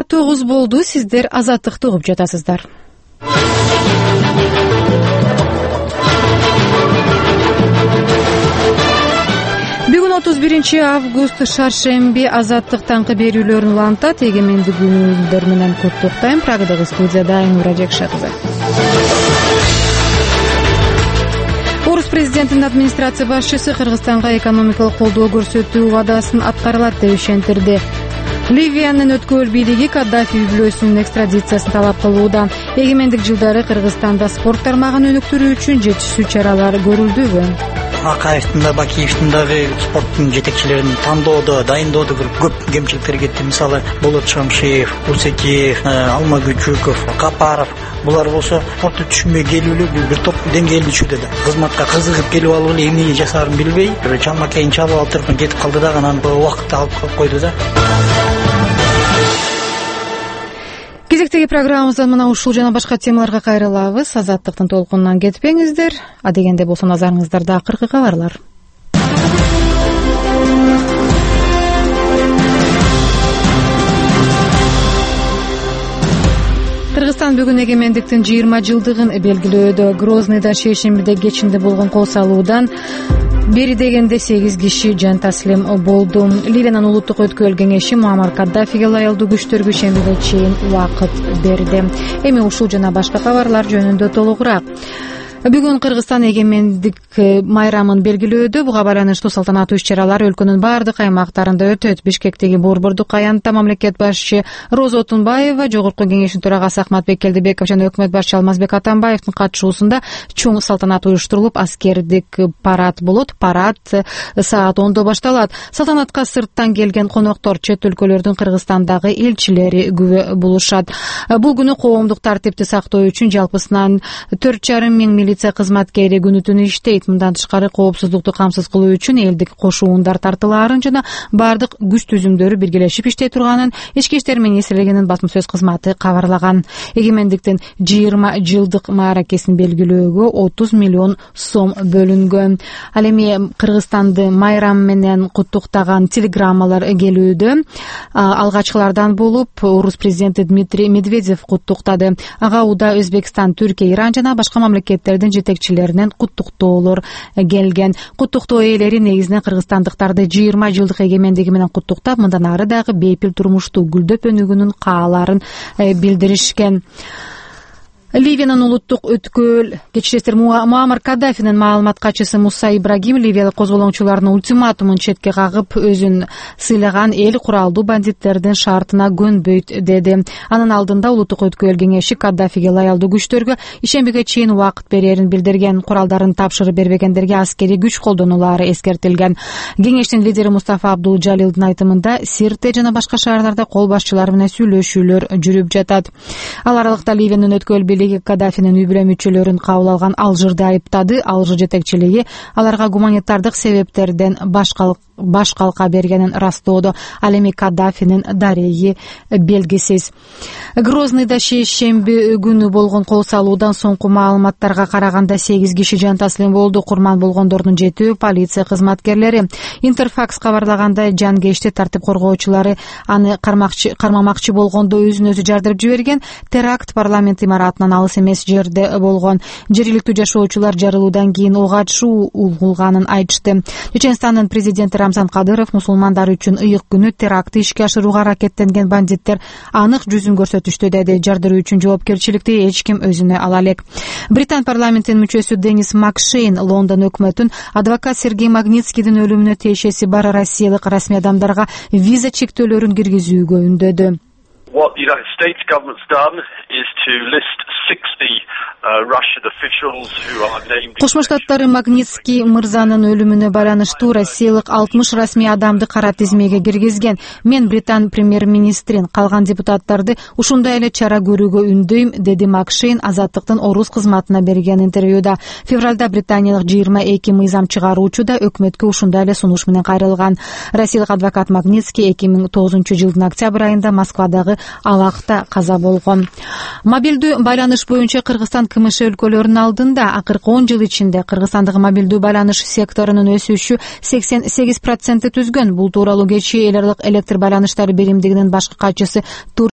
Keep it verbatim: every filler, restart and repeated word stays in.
Саат тогуз болду. Сиздер Азаттыкты угуп жатасыздар. Бүгүн отуз биринчи август шаршемби. Азаттык таңкы берүүлөрүн улантат. Эгемендик күнүңүздөр менен куттуктайм. Прагадагы студияда Айнура Жекше кызы. Орус президентинин администрация башчысы Кыргызстанга экономикалык колдоо көрсөтүү убадасын аткарылат деп ишендирди. Ливиянын өткөл бийлиги Каддафи үй-бүлөсүнүн экстрадициясын талап кылууда. Эгемендик жылдары Кыргызстанда спорт тармагын өнүктүрүү үчүн жетишүү чаралар көрүлдүбү? Акаевдин да, Бакиевдин дагы спорттун жетекчилерин тандоодо, дайындоодо көп кемчиликтер кетти. Мисалы, Болот Шамшиев, Усекеев, Алмагүчүков, Капаров. Булар болсо спортты түшүнбөй келүүлүү бир топ деңгээлде түшүдө да. Кызматка кызыгып келип алып эле эмне жасаарын билбей, чалмакайын чалып алып туруп кетип калды да, анан убакытты алып койду да. Кезектеги программабыздан мына ушул жана башка темаларга кайрылабыз. Азаттыктын толкунунан кетпеңиздер. Адегенде болсо назарыңыздарда акыркы кабарлар. Кыргызстан бүгүн эгемендиктин жыйырма жылдыгын белгилөөдө. Грозныйда шейшембиде кечинде болгон кол салуудан бери дегенде сегиз киши жан таслим болду. Ливиянын улуттук өткөл кеңеши Муаммар Каддафиге лайылдуу күчтөргө шембиге чейин убакыт берди. Эми ушул жана башка кабарлар жөнүндө толугураак. Бүгүн Кыргызстан эгемендик майрамын белгилөөдө. Буга байланыштуу салтанаттуу иш-чаралар өлкөнүн бардык аймактарында өтөт. Бишкектеги Борбордук аянтта мамлекет башчы Роза Отунбаева, Жогорку кеңештин төрагасы Ахматбек Келдибеков жана өкмөт башчы Алмазбек Атамбаевдин катышуусунда чоң салтанат уюштурулуп, аскердик парад болот. Парад саат ондо башталат. Салтанатка сырттан келген коноктор, чет өлкөлөрдүн Кыргызстандагы элчилери күбө болушат. Бул күнү коомдук тартипти сактоо үчүн жалпысынан төрт жарым миң милиция кызматкери күнү-түнү иштейт. Мындан тышкары коопсуздукту камсыз кылуу үчүн элдик кошуундар тартылаарын жана бардык күч түзүмдөрү биргелешип иштей турганын Ички иштер министрлигинин басма сөз кызматы кабарлаган. Эгемендиктин жыйырма жылдык мааракесин белгилөөгө отуз миллион сом бөлүнгөн. Ал эми Кыргызстанды майрам менен куттуктаган телеграммалар келүүдө. Алгачкылардан болуп Орус президенти Дмитрий Медведев куттуктады. Ага уда Өзбекстан, Түркия, Иран жана башка мамлекеттердин жетекчилеринен куттуктоолор келген. Куттуктоо ээлери негизинен кыргызстандыктарды жыйырма жылдык эгемендиги менен куттуктап, мындан ары дагы бейпил турмуштуу гүлдөп өнүгүүнүн каалаарын билдиришкен. Ливиянын улуттук өткөл кечиресиздер Муаммар Каддафинин маалымат катчысы Муса Ибрагим ливиялык козголоңчулардын ультиматумун четке кагып, өзүн сыйлаган эл куралдуу бандиттердин шартына көнбөйт деди. Анын алдында улуттук өткөл кеңеши Каддафиге лайылдуу күчтөргө ишембиге чейин убакыт берерин билдирген. Куралдарын тапшырып бербегендерге аскерий күч колдонулары эскертилген. Кеңештин лидери Мустафа Абдул Жалилдин айтымында Сирте жана башка шаарларда кол башчылары менен сүйлөшүүлөр жүрүп жатат. Ал аралыкта Ливиянын өткөл Каддафинин үй-бүлө мүчөлөрүн кабыл алган Алжирди айыптады. Алжир жетекчилиги аларга гуманитардык себептерден баш калка бергенин растоодо. Ал эми Каддафинин дареги белгисиз. Грозныйда шейшемби күнү болгон кол салуудан соңку маалыматтарга караганда сегиз киши жан таслим болду. Курман болгондордун жетөө полиция кызматкерлери. Интерфакс кабарлагандай, жангешти тартип коргоочулары аны кармамакчы болгондо өзүн өзү жардырып жиберген. Теракт парламент имаратынан алыс эмес жерде болгон. Жергиликтүү жашоочулар жарылуудан кийин ок атышуу угулганын айтышты. Чеченстандын президенти Рамзан Кадыров мусулмандар үчүн ыйык күнү терактты ишке ашырууга аракеттенген бандиттер анык жүзүн көрсөтүштү деди. Жардыруу үчүн жоопкерчиликти эч ким өзүнө ала элек. Британ парламентинин мүчөсү Денис Макшейн Лондон өкмөтүн адвокат Сергей Магнитскийдин өлүмүнө тиешеси бар россиялык расмий адамдарга виза чектөөлөрүн киргизүүгө үндөдү. What the United States government's done is to list sixty uh, Russian officials who are named. Кошмо Штаттары Магнитский мырзанын өлүмүнө байланыштуу россиялык алтымыш расмий адамды кара тизмеге киргизген. Мен Британ премьер-министрин, калган депутаттарды ушундай эле чара көрүүгө үндөйм, деди Макшейн Азаттыктын Орус кызматына берген интервьюда. Февралда британиялык жыйырма эки мыйзам чыгаруучу да өкмөткө ушундай эле сунуш менен кайрылган. Россиялык адвокат Магнитский эки миң тогузунчу жылдын октябрь айында Москвадагы Алакта каза болгон. Мобилдүү байланыш боюнча Кыргызстан КМШ өлкөлөрүнүн алдында акыркы он жыл ичинде Кыргызстандагы мобилдүү байланыш секторунун өсүшү сексен сегиз процентти түзгөн. Бул тууралуу кечээ эл аралык электр байланыштары биримдигинин башкы катчысы